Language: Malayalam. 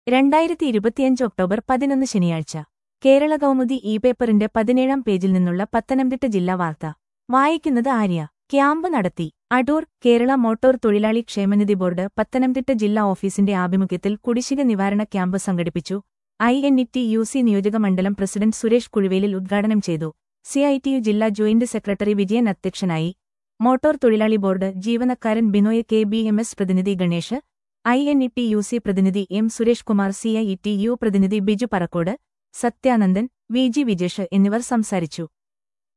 2025 ഒക്ടോബർ 11 ശനിയാഴ്ച കേരള കൗമുദി പേപ്പറിന്റെ 17-ാം പേജിൽ നിന്നുള്ള പത്തനംതിട്ട ജില്ലാ വാർത്ത വായിക്കുന്നത് ആര്യ. ക്യാമ്പ് നടത്തി അടൂർ. കേരള മോട്ടോർ തൊഴിലാളി ക്ഷേമനിധി ബോർഡ് പത്തനംതിട്ട ജില്ലാ ഓഫീസിന്റെ ആഭിമുഖ്യത്തിൽ കുടിശ്ശിക നിവാരണ ക്യാമ്പ് സംഘടിപ്പിച്ചു. INETUC നിയോജക മണ്ഡലം പ്രസിഡന്റ് സുരേഷ് കുഴുവേലിൽ ഉദ്ഘാടനം ചെയ്തു. CITU ജില്ലാ ജോയിന്റ് സെക്രട്ടറി വിജയൻ അധ്യക്ഷനായി. മോട്ടോർ തൊഴിലാളി ബോർഡ് ജീവനക്കാരൻ ബിനോയ് KBMS പ്രതിനിധി ഗണേഷ്, INETUC പ്രതിനിധി M സുരേഷ് കുമാർ, CITU പ്രതിനിധി ബിജു പറക്കോട്, സത്യാനന്ദൻ, VG വിജേഷ് എന്നിവർ സംസാരിച്ചു.